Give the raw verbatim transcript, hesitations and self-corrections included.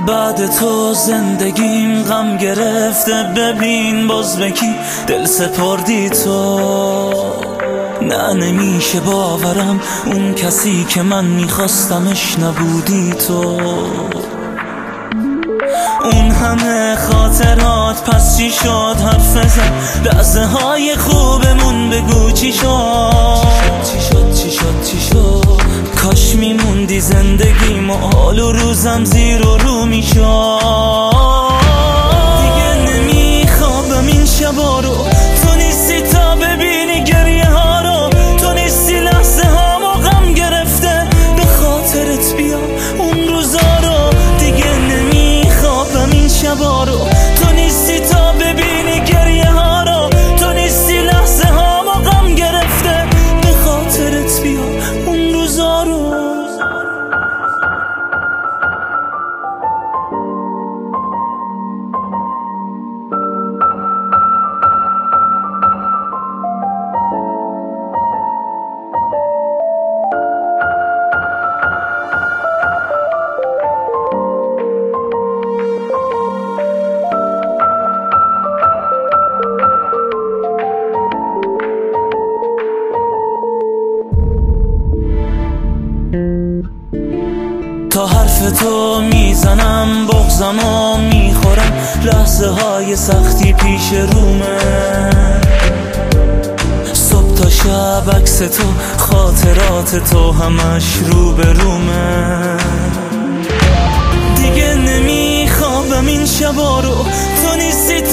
بعد تو زندگیم غم گرفته، ببین باز به کی دل سپردی تو. نه نمیشه باورم اون کسی که من میخواستمش نبودی تو. اون همه خاطرات پس چی شد؟ حرف بزن لحظه های خوبمون بگو چی شد؟ چی شد چی شد چی شد؟ کاش میموندی زندگیم و حال و روزم زیر و رو میشد. دیگه نمیخوابم این شبا رو، تو نیستی تا ببینی گریه ها رو. تو نیستی لحظه هامو غم گرفته، به خاطرت بیام اون روزا رو. دیگه نمیخوابم این شبا رو، تو نیستی تا ببینی گریه ها رو. تو نیستی لحظه هامو غم گرفته، به خاطرت بیام اون روزا رو. تا حرف تو میزنم بغضمو میخورم، لحظه های سختی پیش رومه. صبح تا شب عکس تو، خاطرات تو همش رو به رومه. دیگه نمیخوابم این شبا رو، تو نیستی